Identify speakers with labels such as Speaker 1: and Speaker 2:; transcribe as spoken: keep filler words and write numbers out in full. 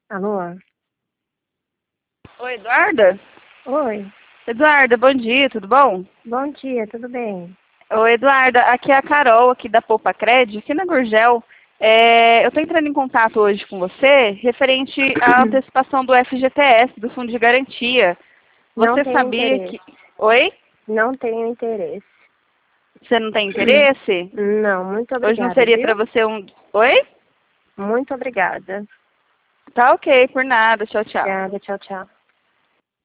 Speaker 1: Alô?
Speaker 2: Oi, Eduarda?
Speaker 1: Oi.
Speaker 2: Eduarda, bom dia, tudo bom?
Speaker 1: Bom dia, tudo bem?
Speaker 2: Oi, Eduarda, aqui é a Carol, aqui da Poupa Cred, aqui na Gurgel. É, eu estou entrando em contato hoje com você referente à antecipação do F G T S, do Fundo de Garantia.
Speaker 1: Não
Speaker 2: Você
Speaker 1: tenho
Speaker 2: sabia
Speaker 1: interesse.
Speaker 2: que... Oi?
Speaker 1: Não tenho interesse.
Speaker 2: Você não tem interesse?
Speaker 1: Não, muito
Speaker 2: Hoje não
Speaker 1: obrigada,
Speaker 2: seria para
Speaker 1: viu?
Speaker 2: você um... Oi?
Speaker 1: Muito obrigada.
Speaker 2: Tá ok, por nada. Tchau, tchau.
Speaker 1: Obrigada, tchau, tchau.